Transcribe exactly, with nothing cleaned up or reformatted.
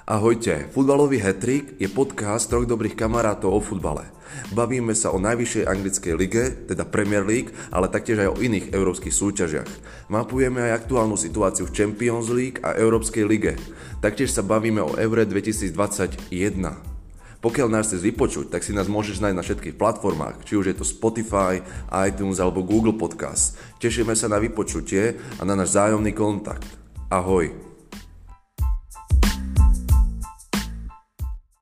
Ahojte, Futbalový hat-trick je podcast troch dobrých kamarátov o futbale. Bavíme sa o najvyššej anglickej lige, teda Premier League, ale taktiež aj o iných európskych súťažiach. Mapujeme aj aktuálnu situáciu v Champions League a Európskej lige. Taktiež sa bavíme o Eure dvetisícdvadsaťjeden. Pokiaľ nás chceš vypočuť, tak si nás môžeš nájsť na všetkých platformách, či už je to Spotify, iTunes alebo Google Podcast. Tešíme sa na vypočutie a na náš vzájomný kontakt. Ahoj.